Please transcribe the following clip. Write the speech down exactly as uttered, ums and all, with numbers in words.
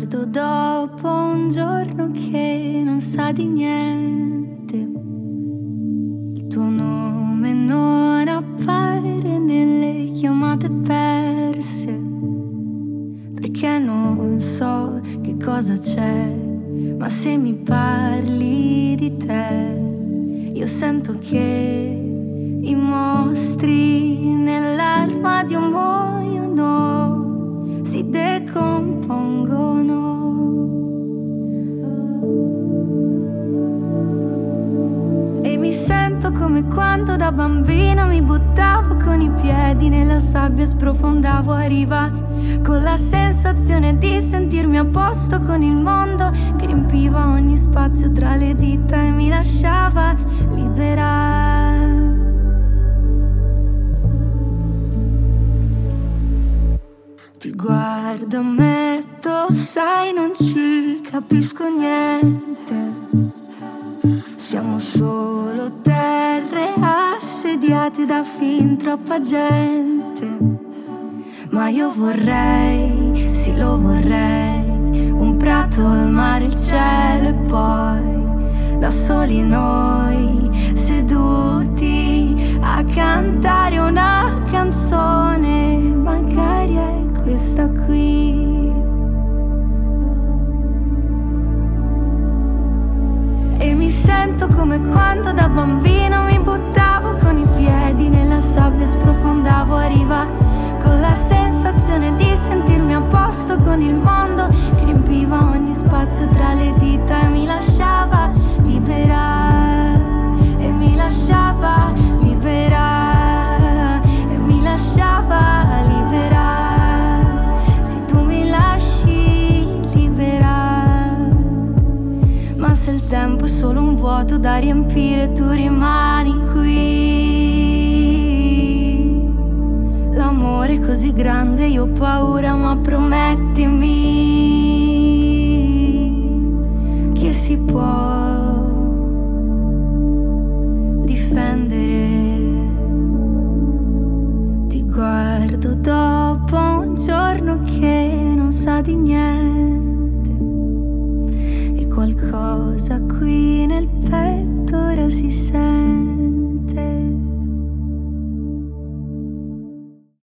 guardo dopo un giorno che non sa di niente. Il tuo nome non appare nelle chiamate perse, perché non so che cosa c'è, ma se mi parli di te, io sento che i mostri nell'armadio muoiono, si decompongono. E mi sento come quando da bambina mi buttavo con i piedi nella sabbia e sprofondavo a riva, con la sensazione di sentirmi a posto con il mondo che riempiva ogni spazio tra le dita e mi lasciava libera. Ti guardo, ammetto, sai, non ci capisco niente. Siamo solo terre assediate da fin troppa gente. Ma io vorrei, sì lo vorrei, un prato al mare, il cielo e poi da soli noi seduti a cantare una canzone, magari è questa qui. E mi sento come quando da bambino mi buttavo con i piedi nella sabbia e sprofondavo a riva, con la sensazione di sentirmi a posto con il mondo che riempiva ogni spazio tra le dita e mi lasciava libera, e mi lasciava libera, e mi lasciava libera. Se tu mi lasci libera, ma se il tempo è solo un vuoto da riempire, tu rimani qui. L'amore è così grande, io ho paura, ma promettimi che si può difendere. Ti guardo dopo un giorno che non sa di niente, e qualcosa qui nel petto ora si sente.